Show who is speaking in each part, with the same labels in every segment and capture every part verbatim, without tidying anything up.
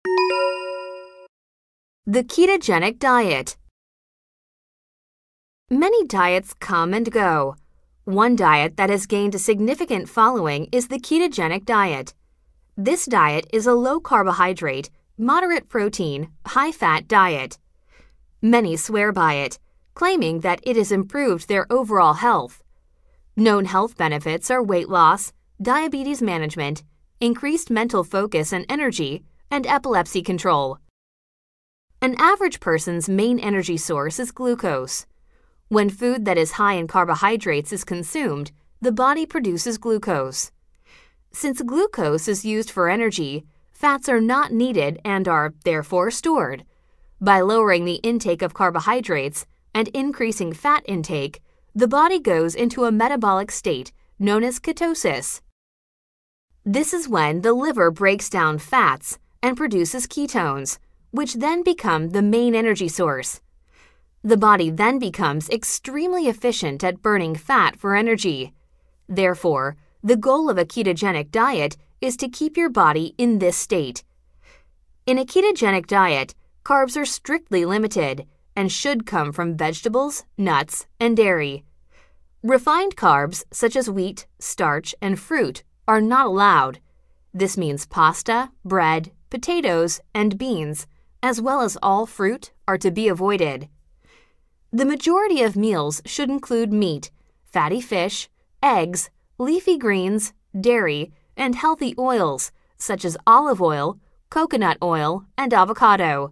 Speaker 1: The ketogenic diet. Many diets come and go. One diet that has gained a significant following is the ketogenic diet. This diet is a low-carbohydrate, moderate-protein, high-fat diet. Many swear by it, claiming that it has improved their overall health. Known health benefits are weight loss, diabetes management, increased mental focus and energy, and epilepsy control. An average person's main energy source is glucose. When food that is high in carbohydrates is consumed, the body produces glucose. Since glucose is used for energy, fats are not needed and are therefore stored. By lowering the intake of carbohydrates and increasing fat intake, the body goes into a metabolic state known as ketosis. This is when the liver breaks down fats and produces ketones, which then become the main energy source. The body then becomes extremely efficient at burning fat for energy. Therefore, the goal of a ketogenic diet is to keep your body in this state. In a ketogenic diet, carbs are strictly limited and should come from vegetables, nuts, and dairy. Refined carbs, such as wheat, starch, and fruit, are not allowed. This means pasta, bread, potatoes, and beans, as well as all fruit, are to be avoided. The majority of meals should include meat, fatty fish, eggs, leafy greens, dairy, and healthy oils, such as olive oil, coconut oil, and avocado.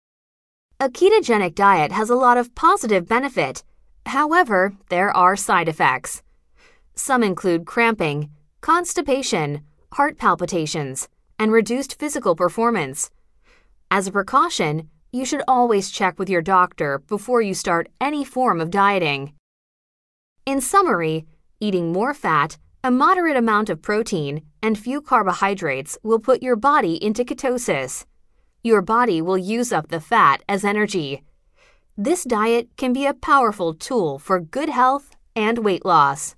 Speaker 1: A ketogenic diet has a lot of positive benefit. However, there are side effects. Some include cramping, constipation, heart palpitations, and reduced physical performance. As a precaution, you should always check with your doctor before you start any form of dieting. In summary, eating more fat, a moderate amount of protein, and few carbohydrates will put your body into ketosis. Your body will use up the fat as energy. This diet can be a powerful tool for good health and weight loss.